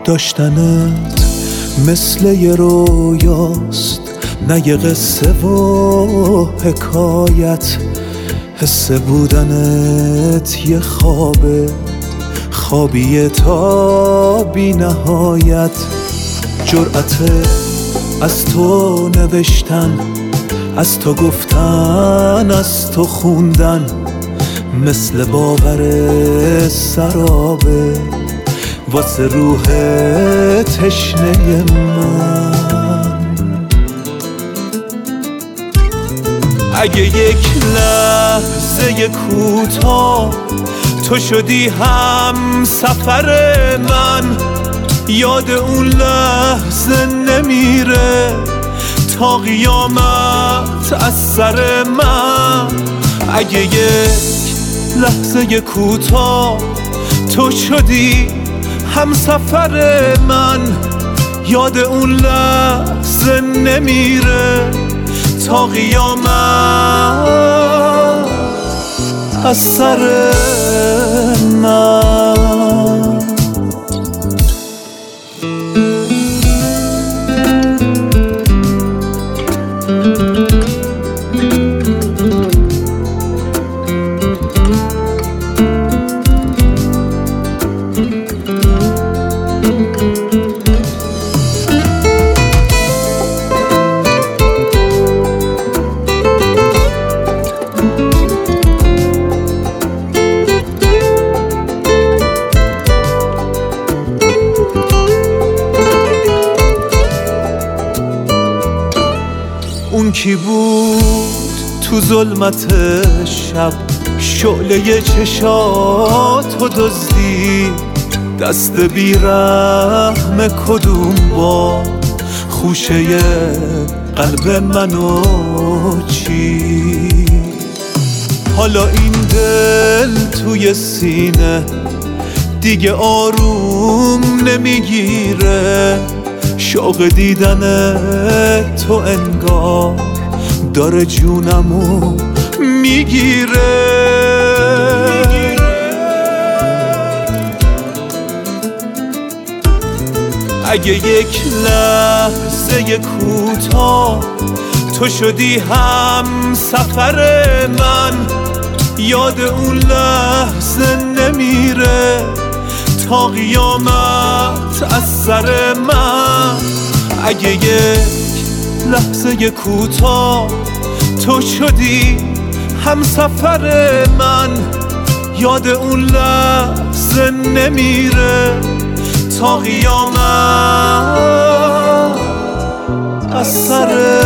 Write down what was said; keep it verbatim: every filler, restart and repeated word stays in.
داشتنت مثل یه رویاست، نه یه قصه و حکایت. حس بودنت یه خوابه، خوابیه تا بی نهایت. جرأت از تو نوشتن، از تو گفتن، از تو خوندن، مثل باور سرابه واسه روح تشنه من. اگه یک لحظه کوتاه تو شدی هم سفر من، یاد اون لحظه نمیره تا قیامت از سر من. اگه یک لحظه کوتاه تو شدی هم سفر من، یاد اون لحظه نمیره تا قیامت از سر من. اون کی بود تو ظلمت شب، شعله چشاتو دزدی، دست بیرحم کدوم با خوشه قلب منو چی. حالا این دل توی سینه دیگه آروم نمیگیره، شوق دیدن تو انگار داره جونمو میگیره. اگه یک لحظه کوتاه تو شدی هم سفر من، یاد اون لحظه نمیره تا قیامت از سر من. اگه یک لحظه کوتاه تو شدی هم سفر من، یاد اون لحظه نمیره تا قیامت از سر